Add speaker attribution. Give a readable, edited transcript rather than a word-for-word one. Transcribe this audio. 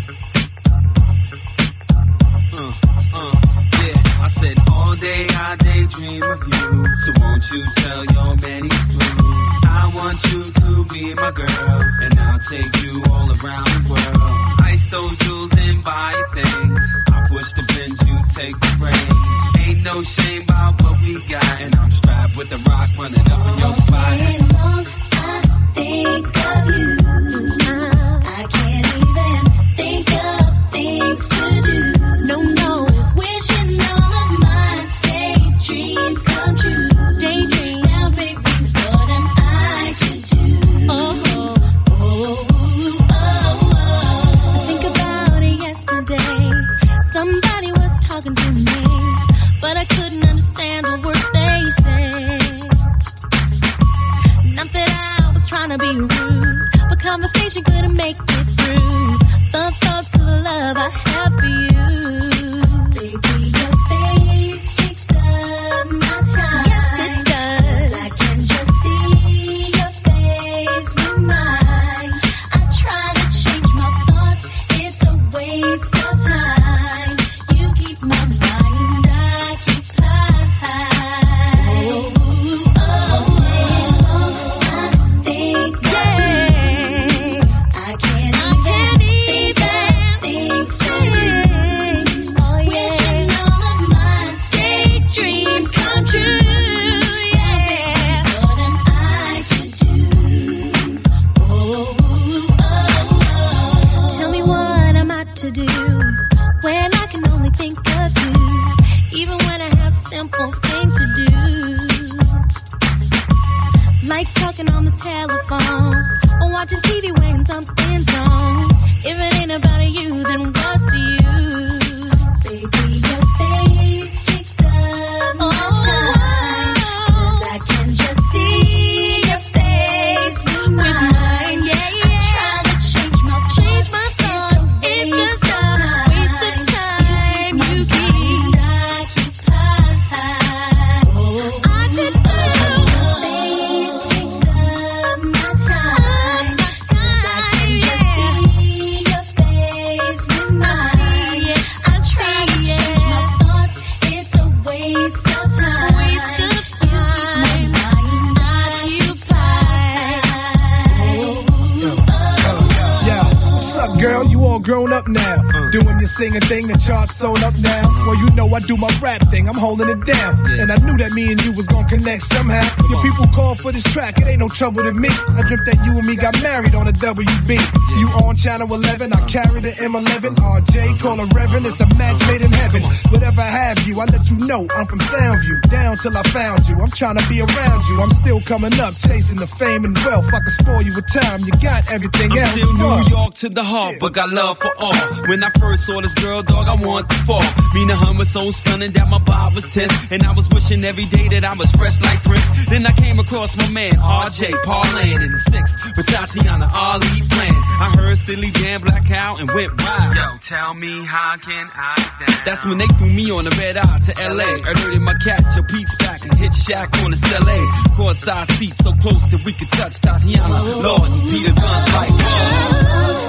Speaker 1: Yeah, I said all day I daydream of you. So won't you tell your man he's through? I want you to be my girl, and I'll take you all around the world. Ice those jewels and buy you things. I push the Benz, you take the reins. Ain't no shame about what we got, and I'm strapped with the rock running up in your spine.
Speaker 2: All day long I think of you. I can't even think of things to do. No, wishing all of my daydreams come true. Daydream, now baby, what am I to do? I think about it yesterday. Somebody was talking to me, but I couldn't understand a word they said. Not that I was trying to be rude, but conversation couldn't make it through. The thoughts of the love I have for you. Baby, your face takes up my time. Yes, it does. I can just see your face with mine. I try to change my thoughts, it's a waste of time. You keep my mind occupied. All day long I think of you. I can't even think things to do. Wishing all of my daydreams come true. Yeah, what am I to do? Tell me what am I to do when I can only think of you, even when I have simple things to do, like talking on the telephone or watching TV when something's on. If it ain't about you, then what's to you? Baby, your face takes up my time. 'Cause I can just see your face with mine. Yeah. I try to change my thoughts. It's just a waste of time. You keep occupied. I did do. Your face takes up my time. 'Cause I can just see your face with mine. I try to change my thoughts. It's a waste of time. Waste of time. You keep my mind occupied.
Speaker 3: Yeah, what's up, girl? You all grown up now. Doing your singing thing, the charts sewn up now. Well, you know I do my rap thing, I'm holding it down. And I knew that me and you was gonna connect somehow. Your people called for this track, it ain't no trouble to me. I dreamt that you and me got married on a WB. You on channel 11, I carry the M11. RJ, call a reverend, it's a match made in heaven. Whatever I have you, I let you know I'm from Soundview. Down till I found you, I'm trying to be around you. I'm still coming up, chasing the fame and wealth. I can spoil you with time, you got everything else.
Speaker 1: I'm still New York to the heart, but got love for all. When I first saw this girl, dog, I want to fall. Me and her was so stunning that my vibe was tense, and I was wishing every day that I was fresh like Prince. Then I came across my man RJ parlaying in the 6 with Tatiana Ali playing. I heard Steely Dan, Black Cow, and went wild. Yo, tell me how can I dance? That's when they threw me on the red eye to LA. Alerted my cat, your Pete's back and hit Shaq on the LA. Courtside seats so close that we could touch Tatiana. Lord, Peter Guns like whoa.